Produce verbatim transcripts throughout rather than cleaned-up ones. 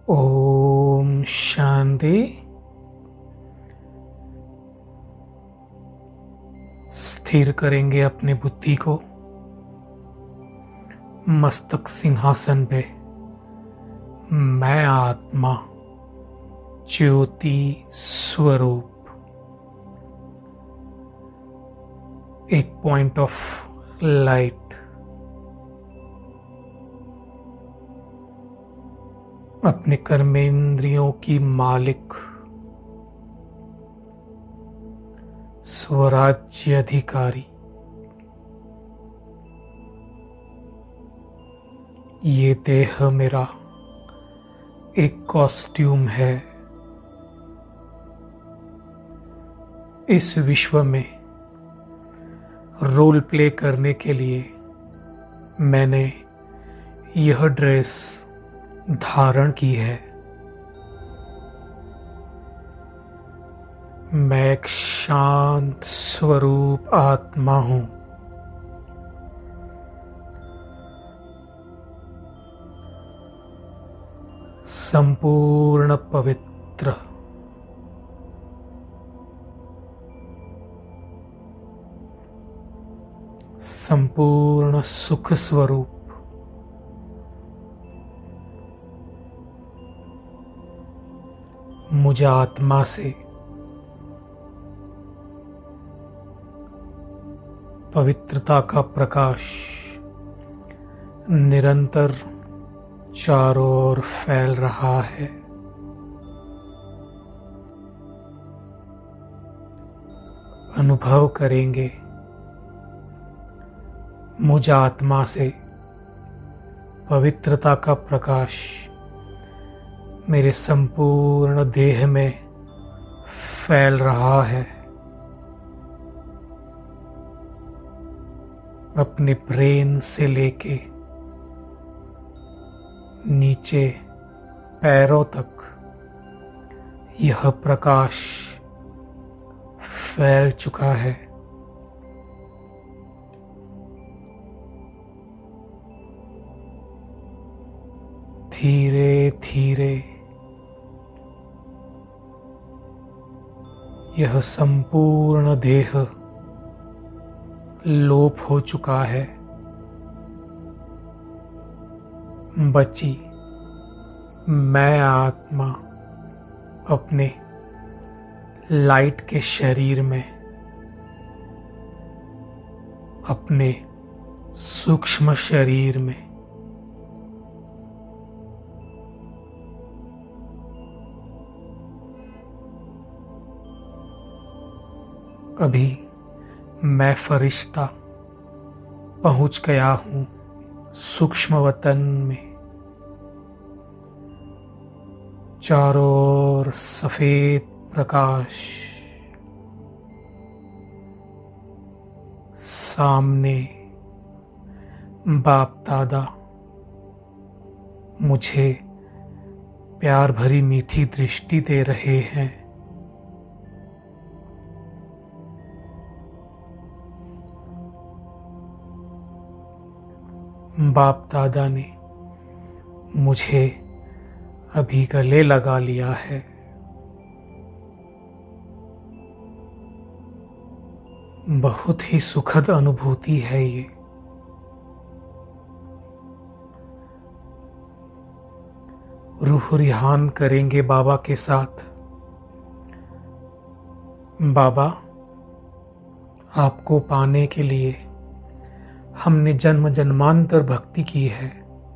ओम शांति। स्थिर करेंगे अपने बुद्धि को मस्तक सिंहासन पे। मैं आत्मा ज्योति स्वरूप एक पॉइंट ऑफ लाइट अपने कर्मेंद्रियों की मालिक स्वराज्य अधिकारी। ये देह मेरा एक कॉस्ट्यूम है। इस विश्व में रोल प्ले करने के लिए मैंने यह ड्रेस धारण की है। मैं एक शांत स्वरूप आत्मा हूं। संपूर्ण पवित्र, संपूर्ण सुख स्वरूप। मुझ आत्मा से पवित्रता का प्रकाश निरंतर चारों ओर फैल रहा है। अनुभव करेंगे मुझ आत्मा से पवित्रता का प्रकाश मेरे संपूर्ण देह में फैल रहा है। अपने ब्रेन से लेके नीचे पैरों तक यह प्रकाश फैल चुका है। धीरे धीरे यह संपूर्ण देह लोप हो चुका है। बची मैं आत्मा अपने लाइट के शरीर में, अपने सूक्ष्म शरीर में। अभी मैं फरिश्ता पहुंच गया हूं सूक्ष्म वतन में। चारों ओर सफेद प्रकाश, सामने बाप दादा मुझे प्यार भरी मीठी दृष्टि दे रहे हैं। बाप दादा ने मुझे अभी गले लगा लिया है। बहुत ही सुखद अनुभूति है ये। रूह रिहान करेंगे बाबा के साथ। बाबा, आपको पाने के लिए हमने जन्म जन्मांतर भक्ति की है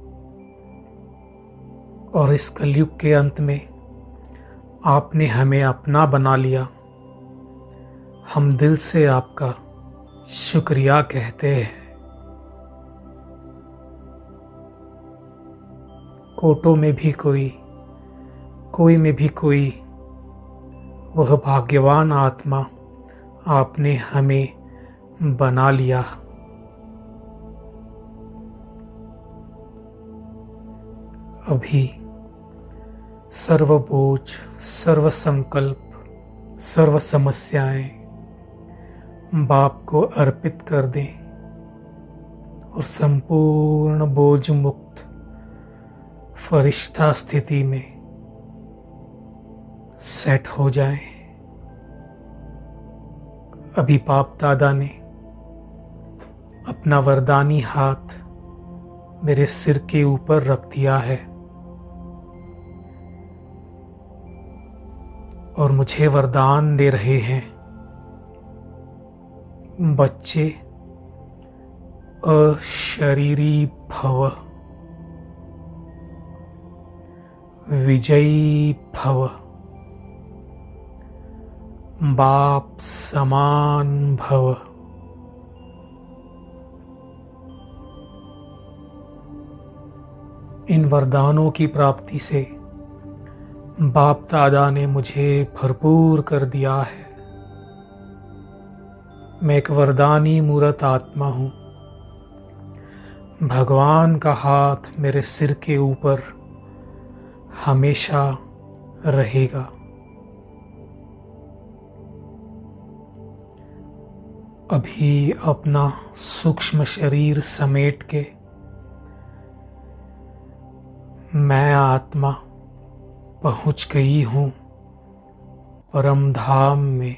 और इस कलयुग के अंत में आपने हमें अपना बना लिया। हम दिल से आपका शुक्रिया कहते हैं। कोटों में भी कोई, कोई में भी कोई, वह भाग्यवान आत्मा आपने हमें बना लिया। अभी सर्व बोझ, सर्व संकल्प, सर्व समस्याएं बाप को अर्पित कर दें और संपूर्ण बोझ मुक्त फरिश्ता स्थिति में सेट हो जाएं। अभी बाप दादा ने अपना वरदानी हाथ मेरे सिर के ऊपर रख दिया है और मुझे वरदान दे रहे हैं, बच्चे अशरीरी भव, विजयी भव, बाप समान भव। इन वरदानों की प्राप्ति से बाप दादा ने मुझे भरपूर कर दिया है। मैं एक वरदानी मूर्त आत्मा हूँ। भगवान का हाथ मेरे सिर के ऊपर हमेशा रहेगा। अभी अपना सूक्ष्म शरीर समेट के मैं आत्मा पहुंच गई हूँ परम धाम में।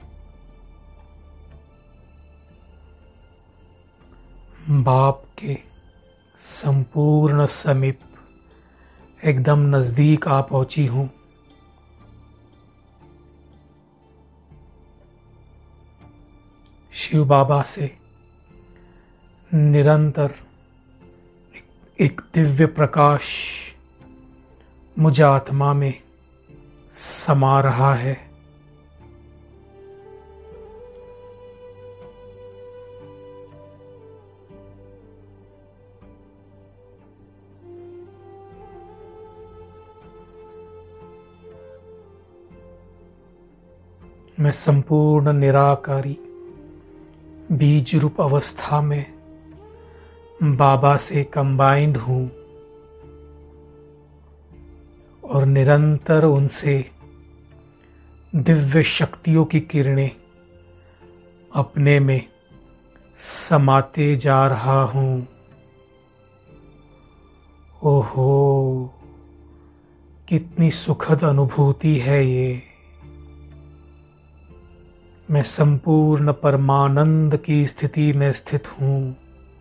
बाप के संपूर्ण समीप एकदम नजदीक आ पहुंची हूँ। शिव बाबा से निरंतर एक दिव्य प्रकाश मुझ आत्मा में समा रहा है। मैं संपूर्ण निराकारी बीज रूप अवस्था में बाबा से कंबाइंड हूँ और निरंतर उनसे दिव्य शक्तियों की किरणें अपने में समाते जा रहा हूँ। ओहो, कितनी सुखद अनुभूति है ये। मैं संपूर्ण परमानंद की स्थिति में स्थित हूँ।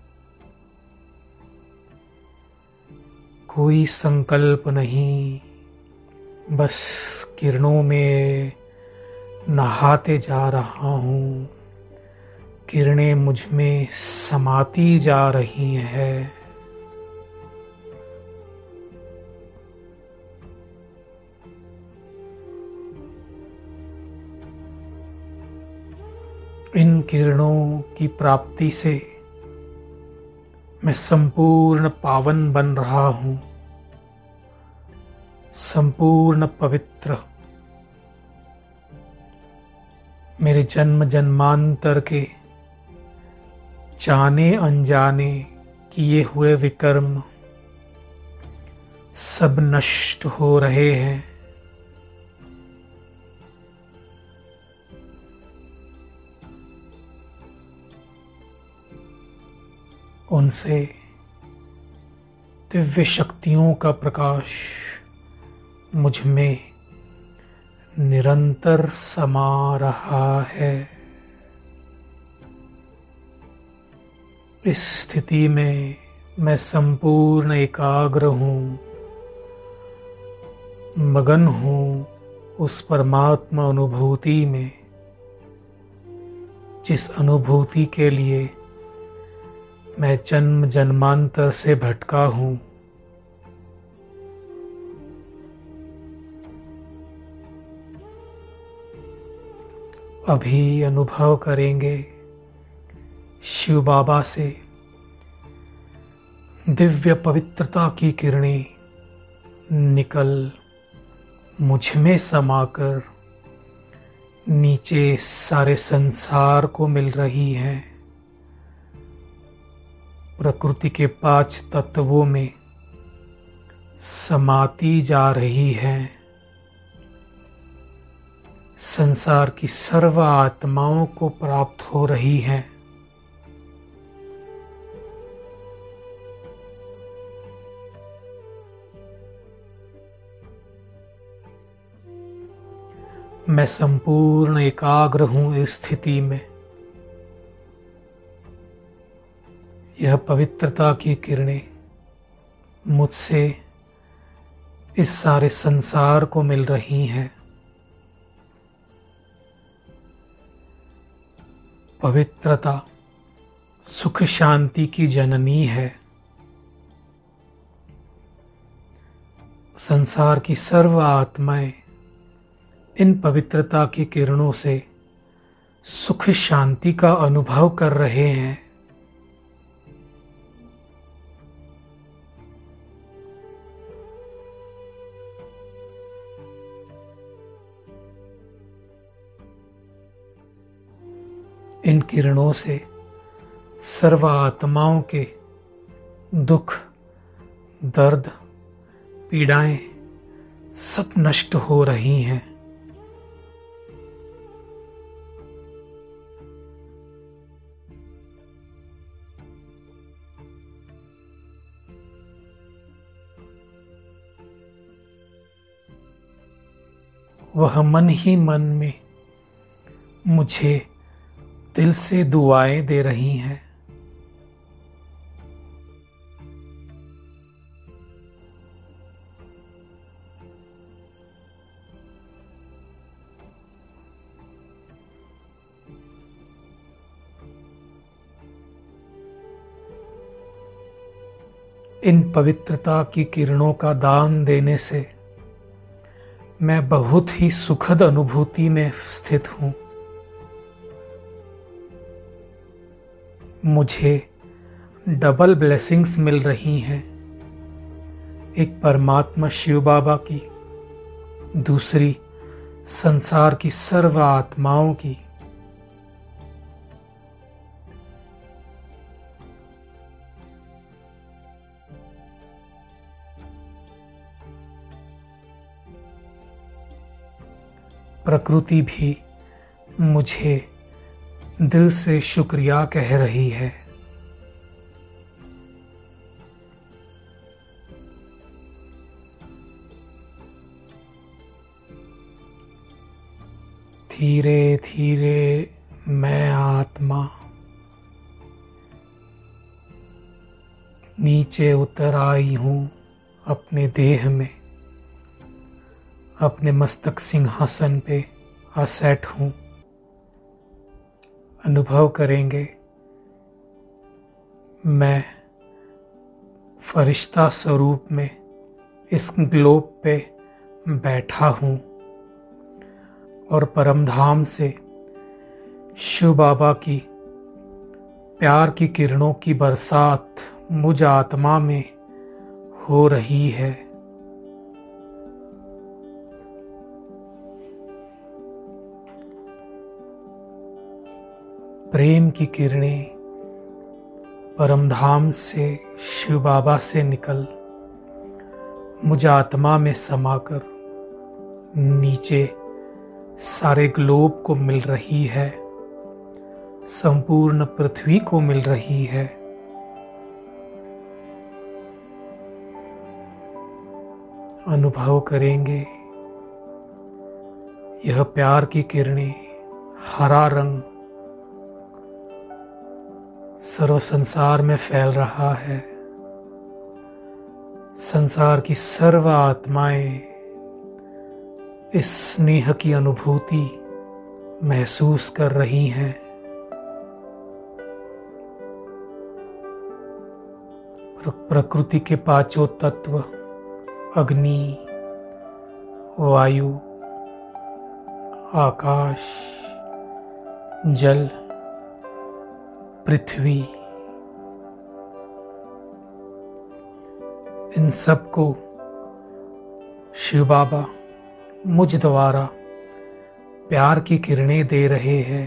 कोई संकल्प नहीं, बस किरणों में नहाते जा रहा हूँ। किरणें मुझ में समाती जा रही हैं। इन किरणों की प्राप्ति से मैं संपूर्ण पावन बन रहा हूँ, संपूर्ण पवित्र। मेरे जन्म जन्मांतर के जाने अनजाने किए हुए विकर्म सब नष्ट हो रहे हैं। उनसे दिव्य शक्तियों का प्रकाश मुझ में निरंतर समा रहा है। इस स्थिति में मैं संपूर्ण एकाग्र हूँ, मगन हूँ उस परमात्मा अनुभूति में, जिस अनुभूति के लिए मैं जन्म जन्मांतर से भटका हूँ। अभी अनुभव करेंगे शिव बाबा से दिव्य पवित्रता की किरणें निकल मुझ में समाकर नीचे सारे संसार को मिल रही हैं। प्रकृति के पांच तत्वों में समाती जा रही हैं। संसार की सर्व आत्माओं को प्राप्त हो रही हैं। मैं संपूर्ण एकाग्र हूं इस स्थिति में। यह पवित्रता की किरणें मुझसे इस सारे संसार को मिल रही हैं। पवित्रता सुख शांति की जननी है। संसार की सर्व आत्माएं इन पवित्रता की किरणों से सुख शांति का अनुभव कर रहे हैं। इन किरणों से सर्व आत्माओं के दुख, दर्द, पीड़ाएं सब नष्ट हो रही हैं। वह मन ही मन में मुझे दिल से दुआएं दे रही हैं। इन पवित्रता की किरणों का दान देने से मैं बहुत ही सुखद अनुभूति में स्थित हूं। मुझे डबल ब्लेसिंग्स मिल रही हैं। एक परमात्मा शिव बाबा की, दूसरी संसार की सर्व आत्माओं की। प्रकृति भी मुझे दिल से शुक्रिया कह रही है। धीरे धीरे मैं आत्मा नीचे उतर आई हूं अपने देह में। अपने मस्तक सिंहासन पे आसेट हूं। अनुभव करेंगे मैं फरिश्ता स्वरूप में इस ग्लोब पे बैठा हूं और परमधाम से शिव बाबा की प्यार की किरणों की बरसात मुझ आत्मा में हो रही है। प्रेम की किरणें परमधाम से शिव बाबा से निकल मुझ आत्मा में समाकर नीचे सारे ग्लोब को मिल रही है, संपूर्ण पृथ्वी को मिल रही है। अनुभव करेंगे यह प्यार की किरणें, हरा रंग सर्व संसार में फैल रहा है। संसार की सर्व आत्माएं इस स्नेह की अनुभूति महसूस कर रही हैं। प्रकृति के पांचों तत्व अग्नि, वायु, आकाश, जल, पृथ्वी, इन सब को शिव बाबा मुझ द्वारा प्यार की किरणें दे रहे हैं।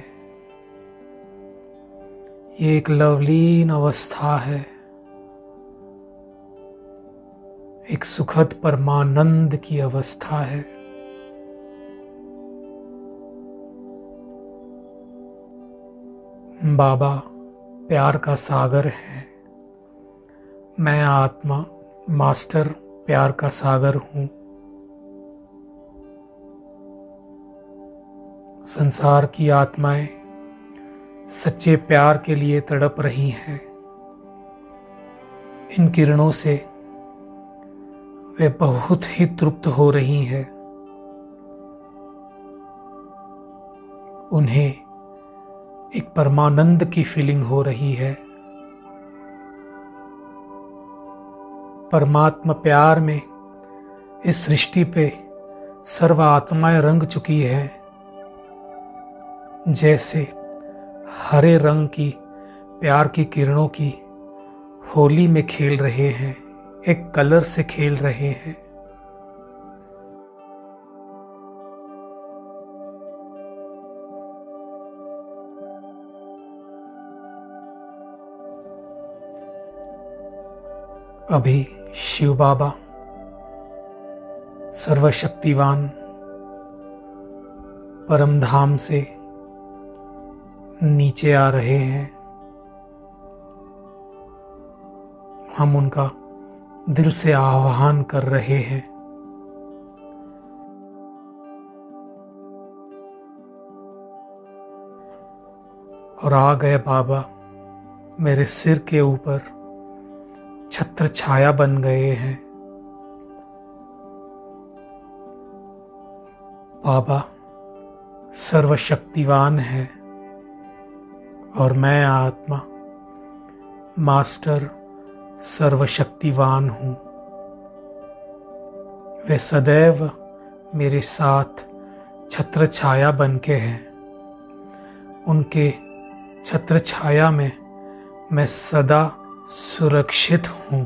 ये एक लवलीन अवस्था है, एक सुखद परमानंद की अवस्था है। बाबा प्यार का सागर है। मैं आत्मा मास्टर प्यार का सागर हूं। संसार की आत्माएं सच्चे प्यार के लिए तड़प रही हैं। इन किरणों से वे बहुत ही तृप्त हो रही हैं। उन्हें एक परमानंद की फीलिंग हो रही है। परमात्मा प्यार में इस सृष्टि पे सर्व आत्माएं रंग चुकी है। जैसे हरे रंग की प्यार की किरणों की होली में खेल रहे हैं, एक कलर से खेल रहे हैं। अभी शिव बाबा सर्वशक्तिवान परम धाम से नीचे आ रहे हैं। हम उनका दिल से आह्वान कर रहे हैं। और आ गए बाबा मेरे सिर के ऊपर छत्र छाया बन गए हैं। बाबा सर्वशक्तिवान है और मैं आत्मा मास्टर सर्वशक्तिवान हूँ। वे सदैव मेरे साथ छत्र छाया बन के हैं। उनके छत्र छाया में मैं सदा सुरक्षित हूँ,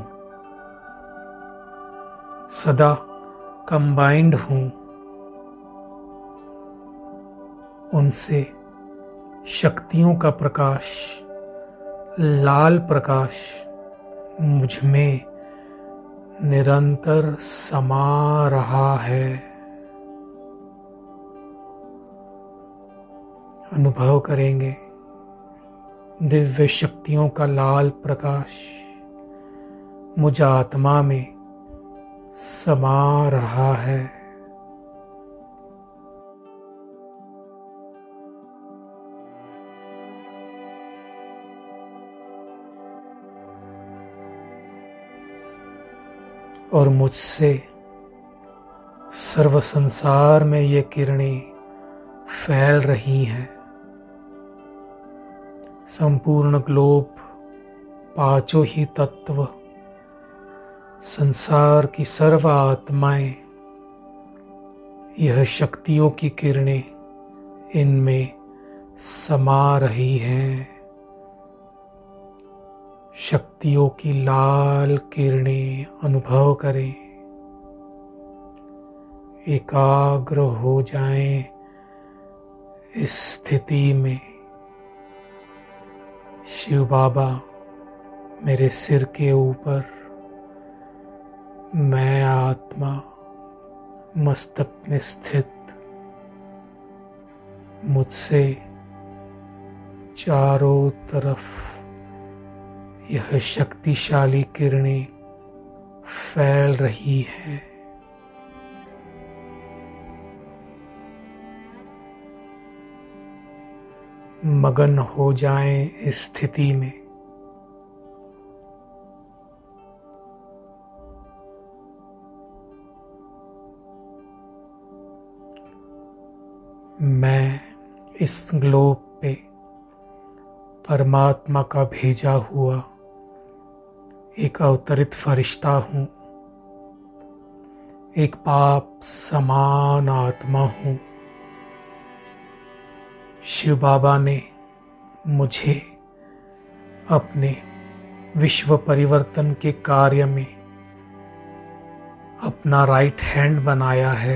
सदा कंबाइंड हूँ। उनसे शक्तियों का प्रकाश, लाल प्रकाश मुझ में निरंतर समा रहा है। अनुभव करेंगे दिव्य शक्तियों का लाल प्रकाश मुझ आत्मा में समा रहा है। और मुझसे सर्व संसार में ये किरणें फैल रही हैं। संपूर्ण ग्लोब, पांचों ही तत्व, संसार की सर्व आत्माएं, यह शक्तियों की किरणें इनमें समा रही हैं। शक्तियों की लाल किरणें अनुभव करें। एकाग्र हो जाएं इस स्थिति में। शिव बाबा मेरे सिर के ऊपर, मैं आत्मा मस्तक में स्थित। मुझसे चारों तरफ यह शक्तिशाली किरणें फैल रही हैं। मगन हो जाएं इस स्थिति में। मैं इस ग्लोब पे परमात्मा का भेजा हुआ एक अवतरित फरिश्ता हूँ। एक पाप समान आत्मा हूँ। शिव बाबा ने मुझे अपने विश्व परिवर्तन के कार्य में अपना राइट हैंड बनाया है।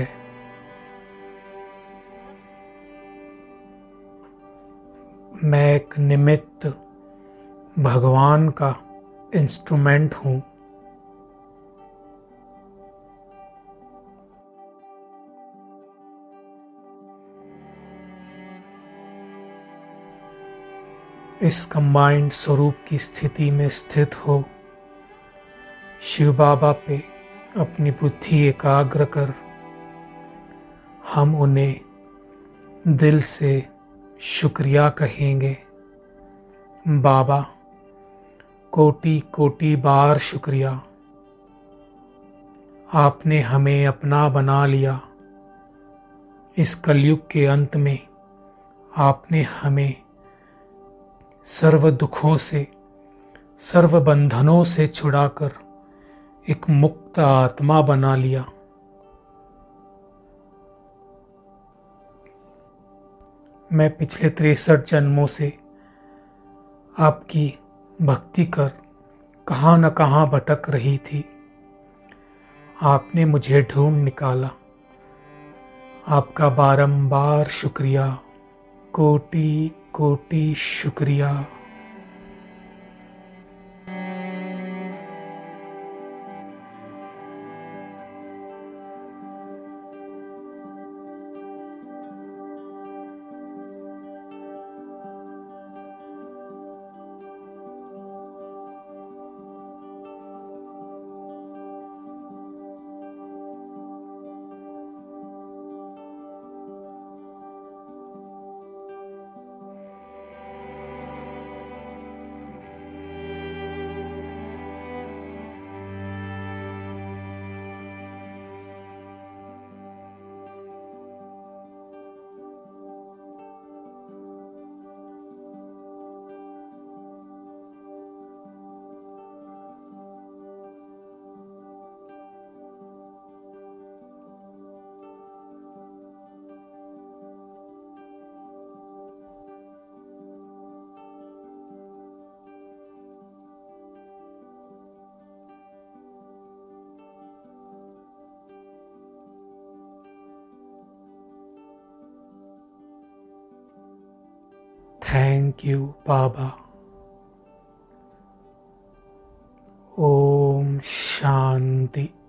मैं एक निमित्त भगवान का इंस्ट्रूमेंट हूँ। इस कंबाइंड स्वरूप की स्थिति में स्थित हो शिव बाबा पे अपनी बुद्धि एकाग्र कर हम उन्हें दिल से शुक्रिया कहेंगे। बाबा, कोटि कोटि बार शुक्रिया, आपने हमें अपना बना लिया। इस कलयुग के अंत में आपने हमें सर्व दुखों से, सर्व बंधनों से छुड़ाकर एक मुक्त आत्मा बना लिया। मैं पिछले तिरसठ जन्मों से आपकी भक्ति कर कहाँ न कहाँ भटक रही थी। आपने मुझे ढूंढ निकाला। आपका बारंबार शुक्रिया, कोटि कोटि शुक्रिया। थैंक यू बाबा। ओम शांति।